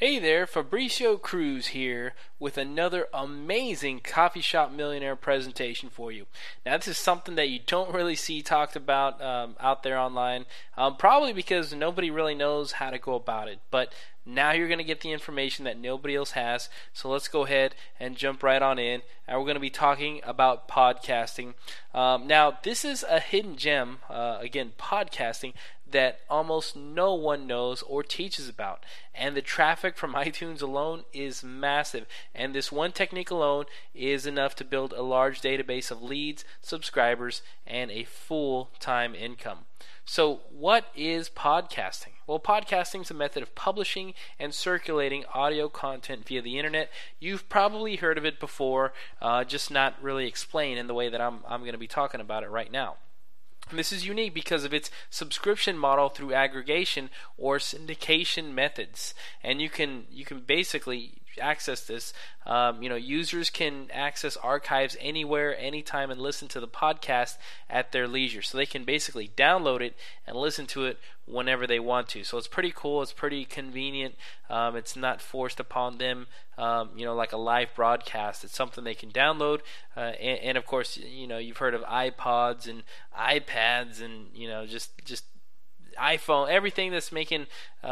Hey there, Fabricio Cruz here with another amazing Coffee Shop Millionaire presentation for you. Now, this is something that you don't really see talked about out there online, probably because nobody really knows how to go about it. But now you're going to get the information that nobody else has. So let's go ahead and jump right on in. And we're going to be talking about podcasting. Now, this is a hidden gem, again, podcasting, that almost no one knows or teaches about. And the traffic from iTunes alone is massive. And this one technique alone is enough to build a large database of leads, subscribers, and a full-time income. So what is podcasting? Well, podcasting is a method of publishing and circulating audio content via the internet. You've probably heard of it before, just not really explained in the way that I'm going to be talking about it right now. And this is unique because of its subscription model through aggregation or syndication methods. And you can basically access this. Users can access archives anywhere, anytime, and listen to the podcast at their leisure. So they can basically download it and listen to it whenever they want to. So it's pretty cool. It's pretty convenient. It's not forced upon them, like a live broadcast. It's something they can download. And of course, you've heard of iPods and iPads and, just iPhone, everything that's making,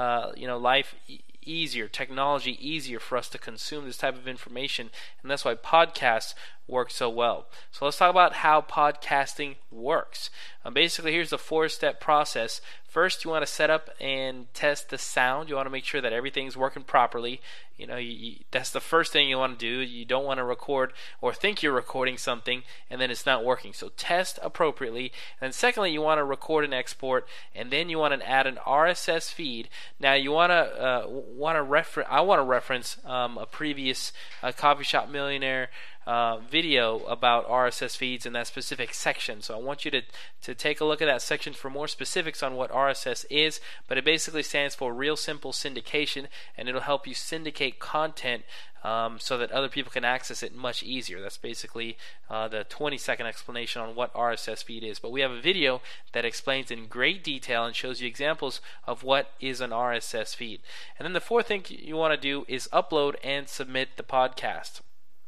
life easier, technology easier for us to consume this type of information, and that's why podcasts work so well. So let's talk about how podcasting works. Basically, here's the 4-step process. First, you want to set up and test the sound. You want to make sure that everything's working properly. That's the first thing you want to do. You don't want to record or think you're recording something and then it's not working. So test appropriately. And then secondly, you want to record and export, and then you want to add an RSS feed. Now you want to reference a previous Coffee Shop Millionaire video about RSS feeds in that specific section. So I want you to take a look at that section for more specifics on what RSS is, but it basically stands for Real Simple Syndication, and it'll help you syndicate content so that other people can access it much easier. That's basically the 20-second explanation on what RSS feed is. But we have a video that explains in great detail and shows you examples of what is an RSS feed. And then the fourth thing you want to do is upload and submit the podcast.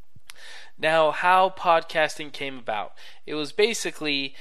Now, how podcasting came about. It was basically,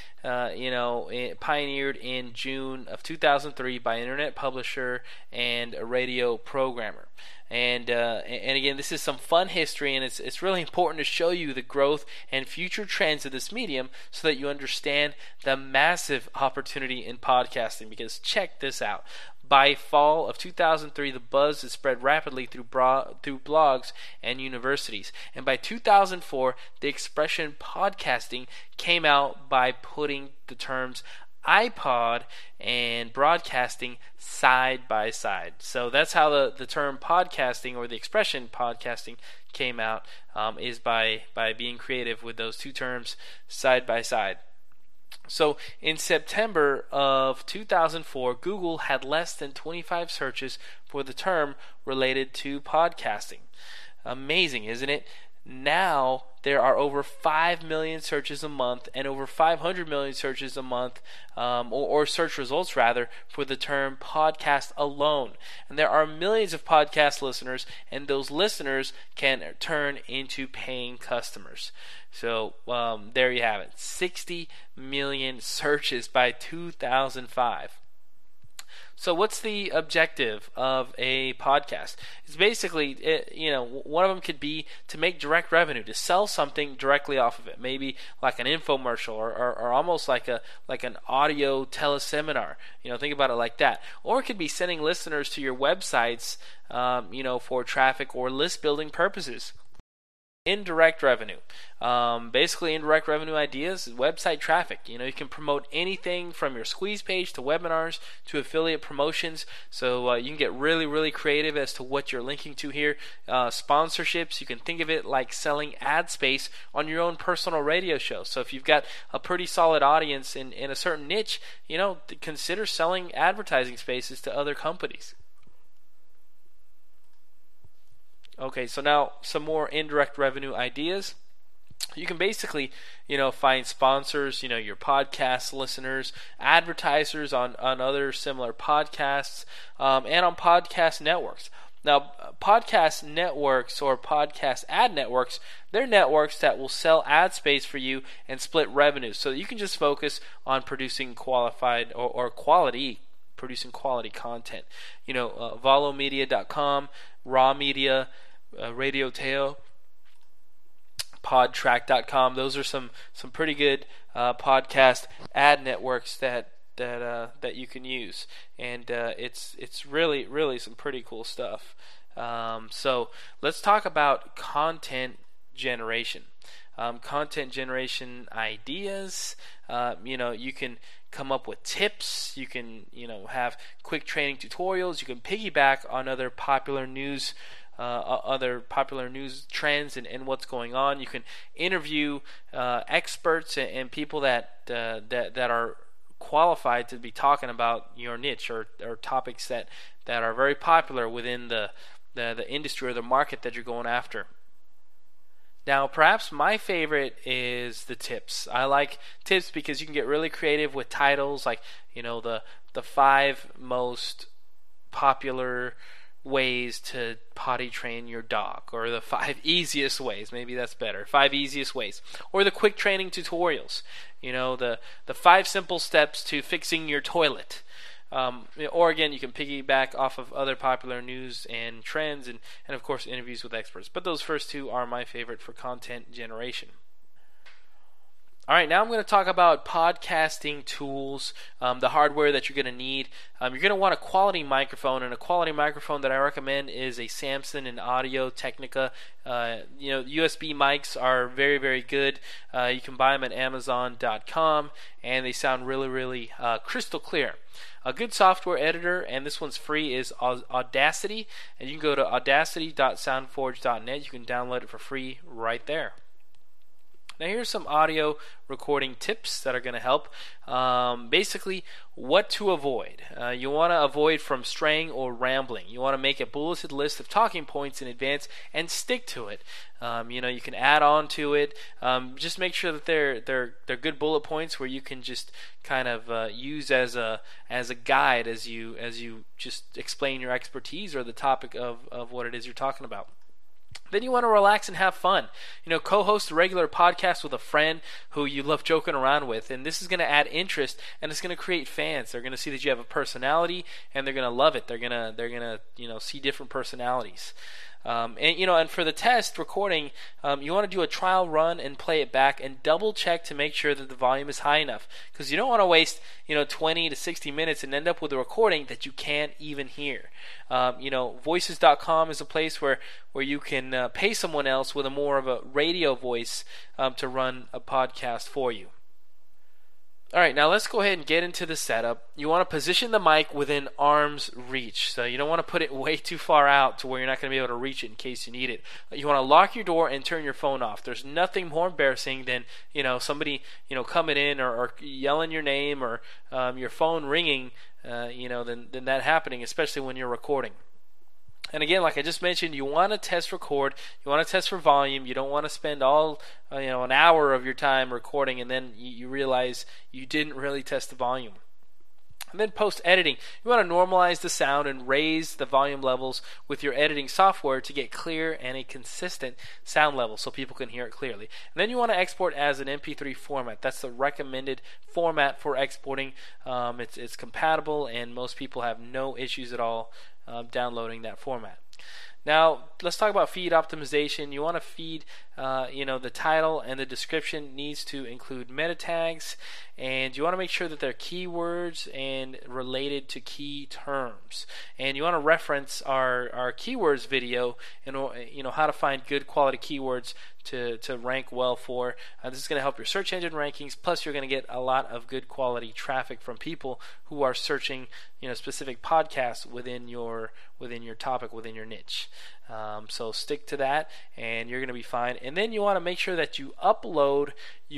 pioneered in June of 2003 by an internet publisher and a radio programmer. And again, this is some fun history, and it's really important to show you the growth and future trends of this medium so that you understand the massive opportunity in podcasting. Because check this out. By fall of 2003, the buzz had spread rapidly through blogs and universities. And by 2004, the expression podcasting came out by putting the terms iPod and broadcasting side by side. So that's how the term podcasting, or the expression podcasting, came out, is by being creative with those two terms side by side. So in September of 2004, Google had less than 25 searches for the term related to podcasting. Amazing, isn't it? Now there are over 5 million searches a month and over 500 million searches a month, or search results rather, for the term podcast alone. And there are millions of podcast listeners, and those listeners can turn into paying customers. So there you have it, 60 million searches by 2005. So what's the objective of a podcast? It's basically, one of them could be to make direct revenue, to sell something directly off of it. Maybe like an infomercial or almost like an audio teleseminar. Think about it like that. Or it could be sending listeners to your websites, for traffic or list building purposes. Indirect revenue. Basically, indirect revenue ideas is website traffic. You can promote anything from your squeeze page to webinars to affiliate promotions. So you can get really, really creative as to what you're linking to here. Sponsorships, you can think of it like selling ad space on your own personal radio show. So if you've got a pretty solid audience in a certain niche, consider selling advertising spaces to other companies. Okay, so now some more indirect revenue ideas. You can basically, find sponsors, your podcast listeners, advertisers on other similar podcasts, and on podcast networks. Now, podcast networks or podcast ad networks, they're networks that will sell ad space for you and split revenues, so that you can just focus on producing qualified or quality, producing quality content. VoloMedia.com, Raw Media, Radio Teo, Podtrack.com. Those are some pretty good podcast ad networks that you can use, and it's really some pretty cool stuff. So let's talk about content generation. Content generation ideas. You can come up with tips. You can have quick training tutorials. You can piggyback on other popular news trends and what's going on. You can interview experts and people that are qualified to be talking about your niche or topics that are very popular within the industry or the market that you're going after. Now, perhaps my favorite is the tips. I like tips because you can get really creative with titles like, the 5 most popular ways to potty train your dog, or the 5 easiest ways, maybe that's better, 5 easiest ways, or the quick training tutorials, the 5 simple steps to fixing your toilet. Or again, you can piggyback off of other popular news and trends, and of course interviews with experts. But those first 2 are my favorite for content generation. Alright, now I'm going to talk about podcasting tools, the hardware that you're going to need. You're going to want a quality microphone, and a quality microphone that I recommend is a Samson and Audio-Technica. USB mics are very, very good. You can buy them at Amazon.com, and they sound really crystal clear. A good software editor, and this one's free, is Audacity, and you can go to audacity.soundforge.net. You can download it for free right there. Now here's some audio recording tips that are going to help. Basically, what to avoid. You want to avoid from straying or rambling. You want to make a bulleted list of talking points in advance and stick to it. You can add on to it. Just make sure that they're good bullet points where you can just kind of use as a guide as you just explain your expertise or the topic of what it is you're talking about. Then you want to relax and have fun. Co-host a regular podcast with a friend who you love joking around with, and this is going to add interest, and it's going to create fans. They're going to see that you have a personality, and they're going to love it. They're going to see different personalities. And for the test recording, you want to do a trial run and play it back and double check to make sure that the volume is high enough, because you don't want to waste 20 to 60 minutes and end up with a recording that you can't even hear. Voices.com is a place where you can pay someone else with a more of a radio voice to run a podcast for you. Alright, now let's go ahead and get into the setup. You want to position the mic within arm's reach. So you don't want to put it way too far out to where you're not going to be able to reach it in case you need it. You want to lock your door and turn your phone off. There's nothing more embarrassing than somebody coming in or yelling your name or your phone ringing than that happening, especially when you're recording. And again, like I just mentioned, you want to test record. You want to test for volume. You don't want to spend all an hour of your time recording and then you realize you didn't really test the volume. And then post-editing, you want to normalize the sound and raise the volume levels with your editing software to get clear and a consistent sound level so people can hear it clearly. And then you want to export as an MP3 format. That's the recommended format for exporting. It's compatible, and most people have no issues at all downloading that format. Now, let's talk about feed optimization. You want to feed, the title and the description needs to include meta tags, and you want to make sure that they're keywords and related to key terms. And you want to reference our keywords video and how to find good quality keywords to rank well for. This is going to help your search engine rankings. Plus, you're going to get a lot of good quality traffic from people who are searching, specific podcasts within your topic, within your niche. So stick to that, and you're going to be fine. And then you want to make sure that you upload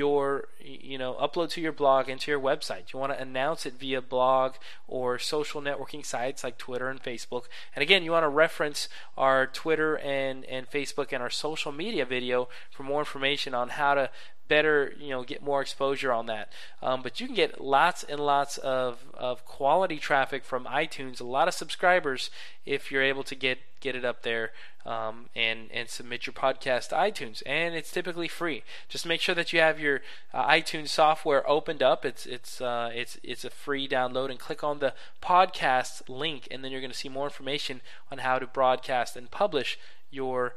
to your blog and to your website. You want to announce it via blog or social networking sites like Twitter and Facebook. And again, you want to reference our Twitter and Facebook and our social media video for more information on how to better, get more exposure on that. But you can get lots and lots of quality traffic from iTunes, a lot of subscribers, if you're able to get it up there and submit your podcast to iTunes. And it's typically free. Just make sure that you have your iTunes software opened up. It's a free download, and click on the podcast link, and then you're going to see more information on how to broadcast and publish your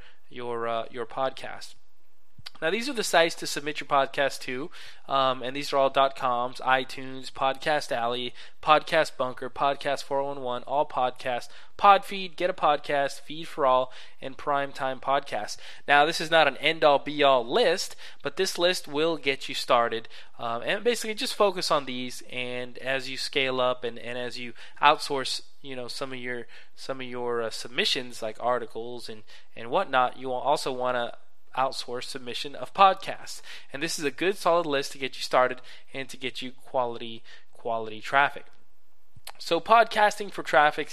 podcast. Now, these are the sites to submit your podcast to, and these are all .coms: iTunes, Podcast Alley, Podcast Bunker, Podcast 411, All Podcasts, Podfeed, Get a Podcast, Feed for All, and Primetime Podcast. Now, this is not an end-all, be-all list, but this list will get you started, and basically just focus on these, and as you scale up and as you outsource some of your submissions, like articles and whatnot, you will also want to outsource submission of podcasts. And this is a good solid list to get you started and to get you quality traffic. So podcasting for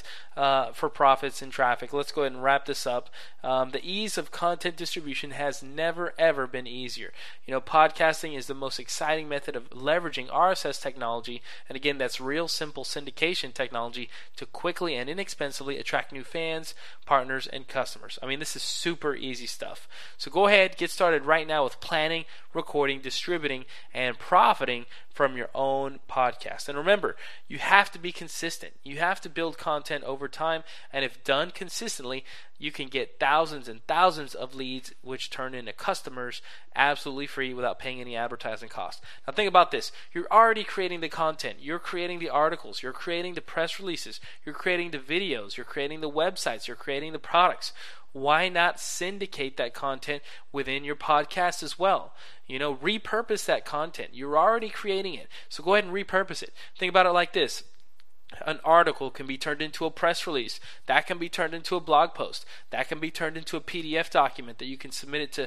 for profits and traffic. Let's go ahead and wrap this up. The ease of content distribution has never ever been easier. Podcasting is the most exciting method of leveraging RSS technology, and again, that's real simple syndication technology, to quickly and inexpensively attract new fans, partners, and customers. I mean, this is super easy stuff. So go ahead, get started right now with planning, recording, distributing, and profiting from your own podcast. And remember, you have to be consistent. You have to build content over time, and if done consistently, you can get thousands and thousands of leads, which turn into customers absolutely free without paying any advertising cost. Now think about this. You're already creating the content. You're creating the articles. You're creating the press releases. You're creating the videos. You're creating the websites. You're creating the products. Why not syndicate that content within your podcast as well? Repurpose that content. You're already creating it, so go ahead and repurpose it. Think about it like this. An article can be turned into a press release. That can be turned into a blog post. That can be turned into a PDF document that you can submit it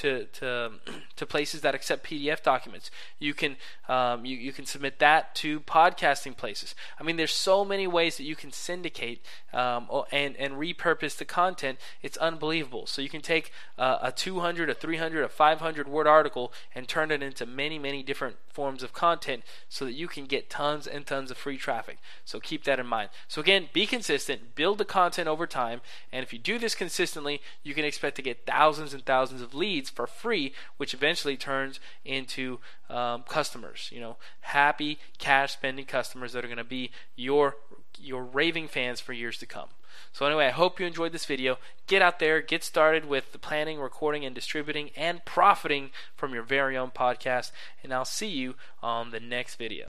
to places that accept PDF documents. You can submit that to podcasting places. I mean, there's so many ways that you can syndicate and repurpose the content. It's unbelievable. So you can take a 200, a 300, a 500 word article and turn it into many, many different forms of content so that you can get tons and tons of free traffic. So keep that in mind. So again, be consistent, build the content over time, and if you do this consistently, you can expect to get thousands and thousands of leads for free, which eventually turns into customers. Happy cash spending customers that are going to be your raving fans for years to come. So anyway, I hope you enjoyed this video. Get out there, get started with the planning, recording, and distributing, and profiting from your very own podcast, and I'll see you on the next video.